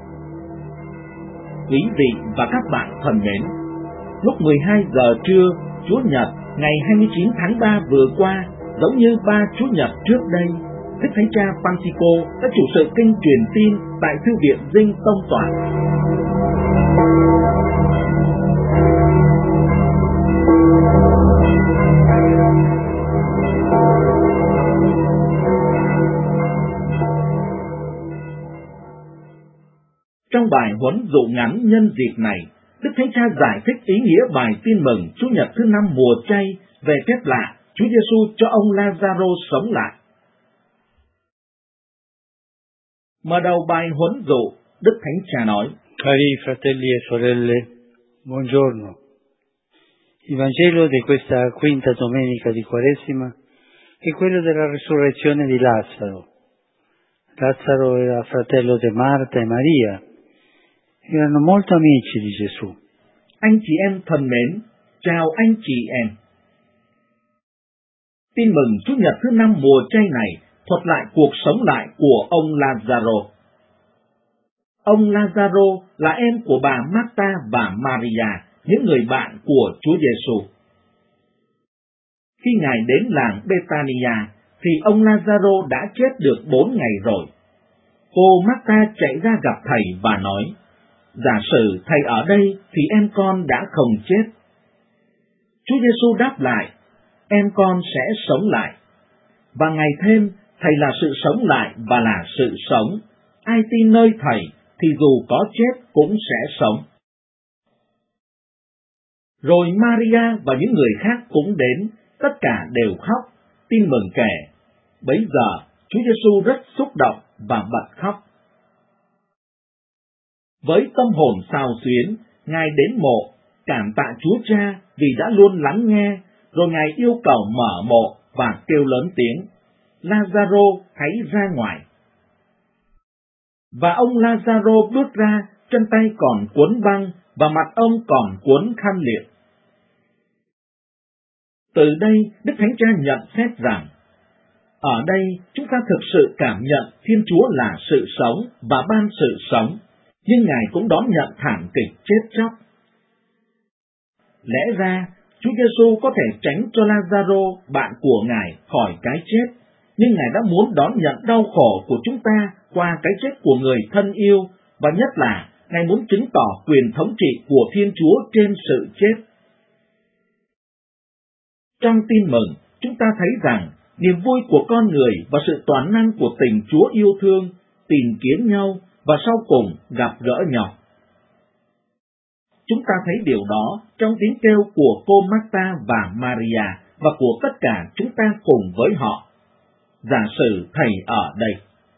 Quý vị và các bạn thân mến, lúc 12 giờ trưa, Chúa Nhật ngày 29 tháng 3 vừa qua, giống như 3 Chúa Nhật trước đây, Đức Thánh Cha Francisco đã chủ sự kinh truyền tin tại Thư viện Dinh Tông Toản. Trong bài huấn dụ ngắn nhân dịp này, Đức Thánh Cha giải thích ý nghĩa bài tin mừng Chủ nhật thứ 5 mùa chay về phép lạ Chúa Giêsu cho ông Lazaro sống lại. Mở đầu bài huấn dụ, Đức Thánh Cha nói: Cari fratelli e sorelle, buongiorno. Il Vangelo di questa quinta domenica di Quaresima è quello della resurrezione di Lazzaro. Lazzaro era fratello di Marta e Maria. Erano molto amici di Gesù. Anh chị em thân mến, chào anh chị em. Tin mừng Chủ nhật thứ 5 mùa chay này thuật lại cuộc sống lại của ông Lazaro. Ông Lazaro là em của bà Marta và Maria, những người bạn của Chúa Giêsu. Khi Ngài đến làng Bethania, thì ông Lazaro đã chết được 4 ngày rồi. Cô Marta chạy ra gặp thầy và nói: giả sử thầy ở đây thì em con đã không chết. Chúa Giêsu đáp lại: em con sẽ sống lại. Và ngày thêm, thầy là sự sống lại và là sự sống. Ai tin nơi thầy thì dù có chết cũng sẽ sống. Rồi Maria và những người khác cũng đến, tất cả đều khóc, tin mừng kể. Bấy giờ, Chúa Giêsu rất xúc động và bật khóc. Với tâm hồn xao xuyến, Ngài đến mộ, cảm tạ Chúa Cha vì đã luôn lắng nghe, rồi Ngài yêu cầu mở mộ và kêu lớn tiếng: Lazaro, hãy ra ngoài. Và ông Lazaro bước ra, chân tay còn quấn băng và mặt ông còn cuốn khăn liệm. Từ đây, Đức Thánh Cha nhận xét rằng, ở đây chúng ta thực sự cảm nhận Thiên Chúa là sự sống và ban sự sống, nhưng Ngài cũng đón nhận thảm kịch chết chóc. Lẽ ra, Chúa Giêsu có thể tránh cho Lazaro, bạn của Ngài, khỏi cái chết, nhưng Ngài đã muốn đón nhận đau khổ của chúng ta qua cái chết của người thân yêu, và nhất là Ngài muốn chứng tỏ quyền thống trị của Thiên Chúa trên sự chết. Trong tin mừng, chúng ta thấy rằng niềm vui của con người và sự toàn năng của tình Chúa yêu thương tìm kiếm nhau và sau cùng gặp gỡ nhau. Chúng ta thấy điều đó trong tiếng kêu của cô Marta và Maria và của tất cả chúng ta cùng với họ. Giả sử thầy ở đây.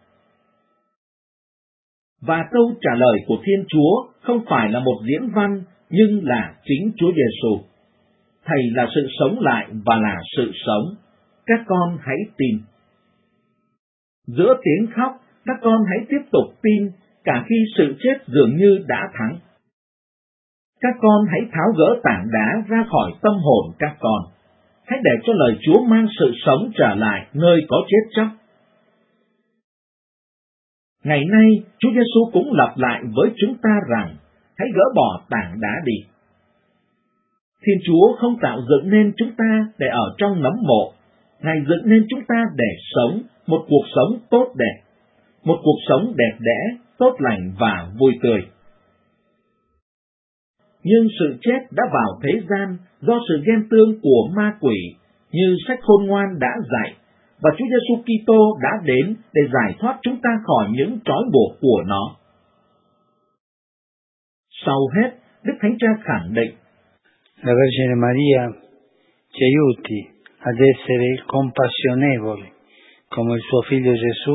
Và câu trả lời của Thiên Chúa không phải là một diễn văn, nhưng là chính Chúa Giêsu. Thầy là sự sống lại và là sự sống. Các con hãy tin. Giữa tiếng khóc, các con hãy tiếp tục tin, cả khi sự chết dường như đã thắng. Các con hãy tháo gỡ tảng đá ra khỏi tâm hồn các con. Hãy để cho lời Chúa mang sự sống trở lại nơi có chết chóc. Ngày nay, Chúa Giêsu cũng lặp lại với chúng ta rằng, hãy gỡ bỏ tảng đá đi. Thiên Chúa không tạo dựng nên chúng ta để ở trong nấm mộ. Ngài dựng nên chúng ta để sống một cuộc sống tốt đẹp, một cuộc sống đẹp đẽ, tốt lành và vui tươi. Nhưng sự chết đã vào thế gian do sự ghen tương của ma quỷ, như sách khôn ngoan đã dạy, và Chúa Giêsu Kitô đã đến để giải thoát chúng ta khỏi những trói buộc của nó. Sau hết, Đức Thánh Cha khẳng định: La Vergine Maria ci aiuti ad essere compassionevoli come il suo figlio Gesù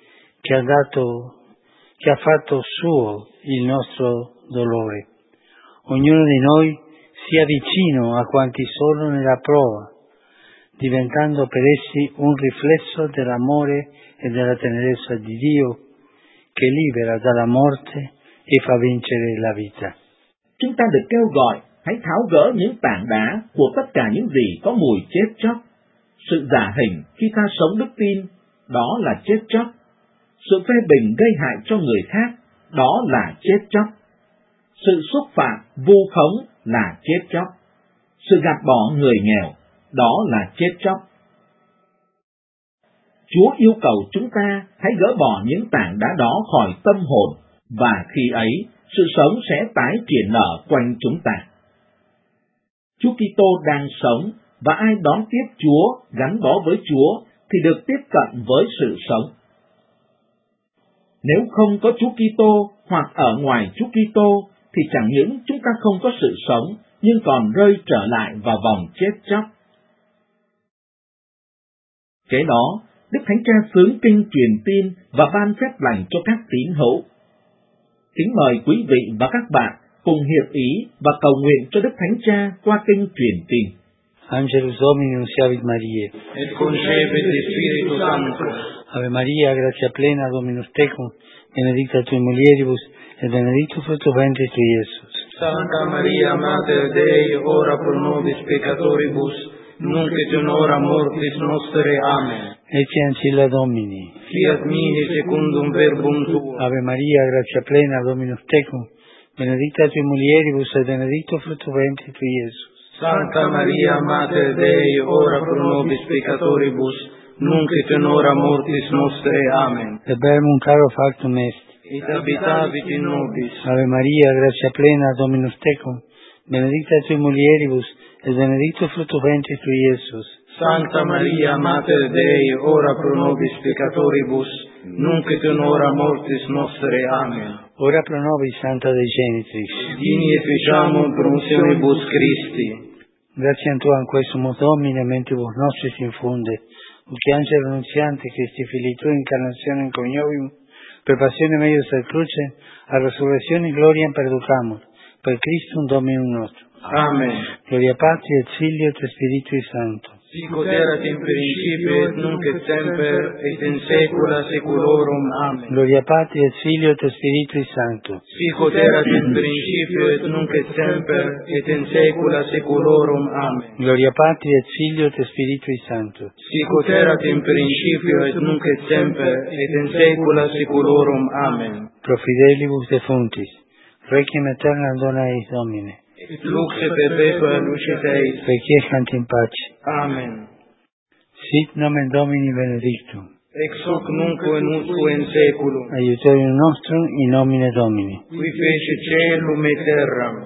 che ha fatto suo il nostro dolore. Ognuno di noi sia vicino a quanti sono nella prova, diventando per essi un riflesso dell'amore e della tenerezza di Dio che libera dalla morte e fa vincere la vita. Chúng ta được kêu gọi hãy tháo gỡ những tảng đá của tất cả những gì có mùi chết chóc. Sự giả hình khi ta sống đức tin, đó là chết chóc. Sự phê bình gây hại cho người khác, đó là chết chóc. Sự xúc phạm, vu khống là chết chóc. Sự gạt bỏ người nghèo, đó là chết chóc. Chúa yêu cầu chúng ta hãy gỡ bỏ những tảng đá đó khỏi tâm hồn, và khi ấy, sự sống sẽ tái triển nở quanh chúng ta. Chúa Kitô đang sống, và ai đón tiếp Chúa, gắn bó với Chúa, thì được tiếp cận với sự sống. Nếu không có Chúa Kitô hoặc ở ngoài Chúa Kitô, thì chẳng những chúng ta không có sự sống, nhưng còn rơi trở lại vào vòng chết chóc. Kế đó, Đức Thánh Cha xướng kinh truyền tin và ban phép lành cho các tín hữu. Kính mời quý vị và các bạn cùng hiệp ý và cầu nguyện cho Đức Thánh Cha qua kinh truyền tin. Angelus Domini nunciavit Mariae, et concepit Spiritus Sancto. Ave Maria, gratia plena, Dominus tecum, benedicta tui mulieribus, et benedictus fructus ventris tui, Iesus. Santa Maria, Mater Dei, ora pro nobis peccatoribus, nunc et in hora mortis nostre. Amen. Ecce ancilla Domini. Fiat mihi secundum verbum tuo. Ave Maria, gratia plena, Dominus tecum, benedicta tui mulieribus, et benedictus fructus ventris tui, Iesus. Santa Maria, Mater Dei, ora pro nobis peccatoribus, nunc et in hora mortis nostre. Amen. Verbum caro factum est. Et habitavit in nobis. Ave Maria, gratia plena, Dominus tecum, benedicta tui mulieribus, et benedictus fructus ventris tui, Iesus. Santa Maria, Mater Dei, ora pro nobis peccatoribus, nunc et in hora mortis nostre. Amen. Ora pro nobis, Santa Dei Genitrix. Dini et ficiamum promissionibus Christi. Grazie a Tua, in questo Domine, mentibus nostris infunde, ut angelo annunziante Christi Filii Tui, incarnazione in coniovium, per passione meius et cruce, a resurrezione gloria perducamur, per Christum Dominum nostrum. Amen. Gloria Patri et Filio et Spiritui Sancto. Sicut erat in principio et nunc et semper et in saecula saeculorum. Amen. Gloria Patri et Filio et Spiritui Sancto. Sicut erat in principio et nunc et semper et in saecula saeculorum. Amen. Gloria Patri et Filio et Spiritui Sancto. Sicut erat in principio et nunc et semper et in saecula saeculorum. Amen. Pro fidelibus defunctis, requiem aeternam dona eis Domine. Et lux perpetua lucet eis. Requiescant in pace. Amen. Sit nomen Domini benedictum. Ex hoc nunc et usque in saeculum. Aiutorium nostrum in nomine Domini. Qui fece caelum et terram.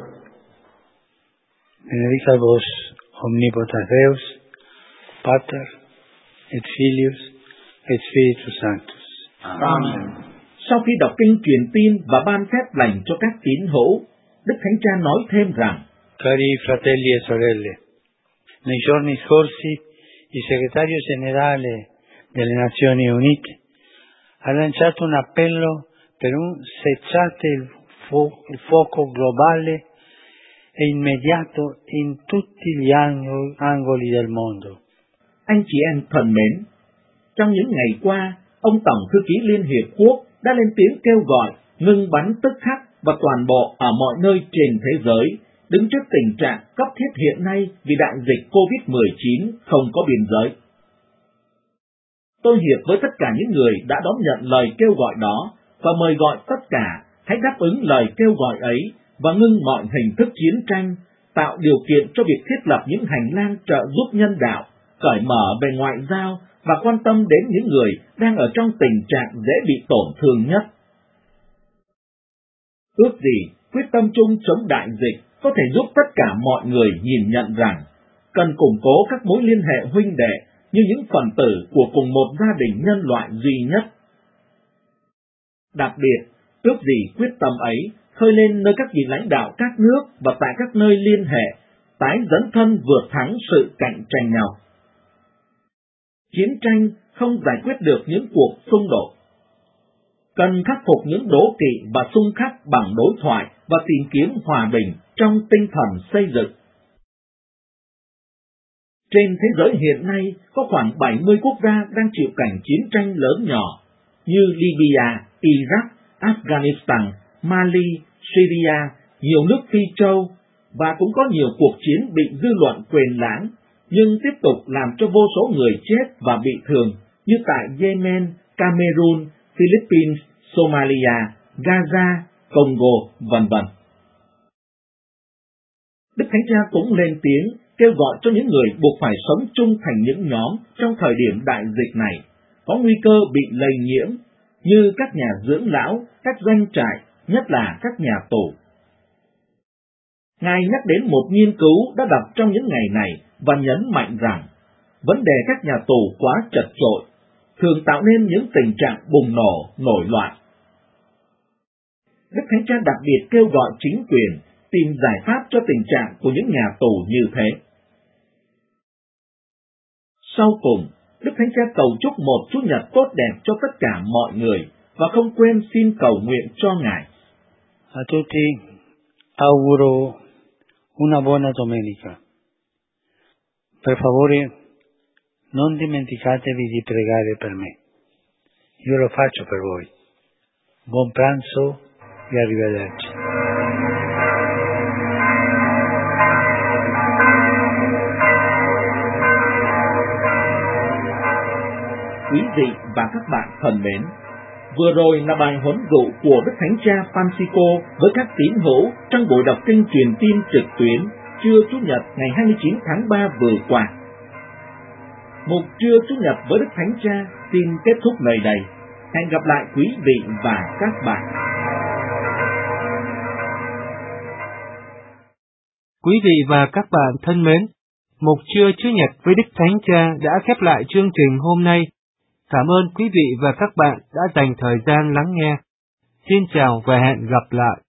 Benedicat vos omnipotens Deus, Pater et Filius et Spiritus Sanctus. Amen. Sau khi đọc kinh truyền tin và ban phép lành cho các tín hữu, Đức Thánh Cha nói thêm rằng: Cari fratelli e sorelle, nei giorni scorsi il segretario generale delle Nazioni Unite ha lanciato un appello per un cessate il fuoco globale e immediato in tutti gli angoli del mondo. Anh chị em thân mến, trong những ngày qua, ông Tổng Thư ký Liên Hiệp Quốc đã lên tiếng kêu gọi ngừng bắn tức khắc và toàn bộ ở mọi nơi trên thế giới, đứng trước tình trạng cấp thiết hiện nay vì đại dịch COVID-19 không có biên giới. Tôi hiệp với tất cả những người đã đón nhận lời kêu gọi đó và mời gọi tất cả hãy đáp ứng lời kêu gọi ấy và ngưng mọi hình thức chiến tranh, tạo điều kiện cho việc thiết lập những hành lang trợ giúp nhân đạo, cởi mở về ngoại giao và quan tâm đến những người đang ở trong tình trạng dễ bị tổn thương nhất. Ước gì quyết tâm chung chống đại dịch có thể giúp tất cả mọi người nhìn nhận rằng cần củng cố các mối liên hệ huynh đệ như những phần tử của cùng một gia đình nhân loại duy nhất. Đặc biệt, ước gì quyết tâm ấy khơi lên nơi các vị lãnh đạo các nước và tại các nơi liên hệ, tái dấn thân vượt thắng sự cạnh tranh nhau. Chiến tranh không giải quyết được những cuộc xung đột. Cần khắc phục những đố kỵ và xung khắc bằng đối thoại và tìm kiếm hòa bình trong tinh thần xây dựng. Trên thế giới hiện nay có khoảng 70 quốc gia đang chịu cảnh chiến tranh lớn nhỏ như Libya, Iraq, Afghanistan, Mali, Syria, nhiều nước Phi Châu, và cũng có nhiều cuộc chiến bị dư luận quên lãng, nhưng tiếp tục làm cho vô số người chết và bị thương như tại Yemen, Cameroon, Philippines, Somalia, Gaza, Congo, v.v. Đức Thánh Cha cũng lên tiếng kêu gọi cho những người buộc phải sống chung thành những nhóm trong thời điểm đại dịch này, có nguy cơ bị lây nhiễm, như các nhà dưỡng lão, các doanh trại, nhất là các nhà tù. Ngài nhắc đến một nghiên cứu đã đọc trong những ngày này và nhấn mạnh rằng vấn đề các nhà tù quá chật chội, thường tạo nên những tình trạng bùng nổ, nổi loạn. Đức Thánh Cha đặc biệt kêu gọi chính quyền tìm giải pháp cho tình trạng của những nhà tù như thế. Sau cùng, Đức Thánh Cha cầu chúc một Chủ nhật tốt đẹp cho tất cả mọi người và không quên xin cầu nguyện cho Ngài. A tutti auguro una buona domenica. Per favore, non dimenticatevi di pregare per me. Io lo faccio per voi. Buon pranzo e arrivederci. Quý vị và các bạn thân mến, vừa rồi là bài huấn dụ của Đức Thánh Cha Francisco với các tín hữu trong buổi đọc kinh truyền tin trực tuyến trưa Chủ nhật ngày 29 tháng 3 vừa qua. Mục trưa Chủ nhật với Đức Thánh Cha xin kết thúc nơi đây. Hẹn gặp lại quý vị và các bạn. Quý vị và các bạn thân mến, mục trưa Chủ nhật với Đức Thánh Cha đã khép lại chương trình hôm nay. Cảm ơn quý vị và các bạn đã dành thời gian lắng nghe. Xin chào và hẹn gặp lại.